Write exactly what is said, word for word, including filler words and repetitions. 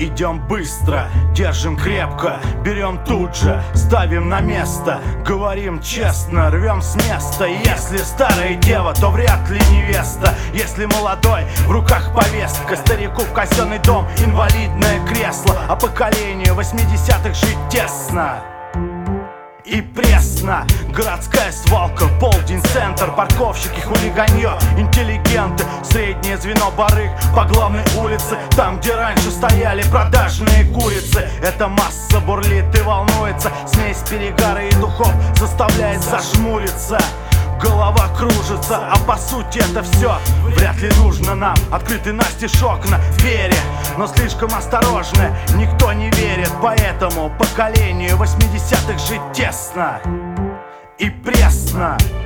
Идем быстро, держим крепко, берем тут же, ставим на место. Говорим честно, рвем с места. Если старая дева, то вряд ли невеста. Если молодой, в руках повестка. Старику в казенный дом, инвалидное кресло. А поколению восьмидесятых жить тесно и пресно. Городская свалка, полдень, центр, парковщики, хулиганье, интеллигенты, среднее звено барыг по главной улице, там, где раньше стояли продажные курицы. Эта масса бурлит и волнуется, смесь перегара и духов заставляет зажмуриться. Голова кружится, а по сути это все вряд ли нужно нам. Открыты настежь окна в вере, но слишком осторожно, никто не верит. Поэтому поколению восьмидесятых жить тесно и пресно.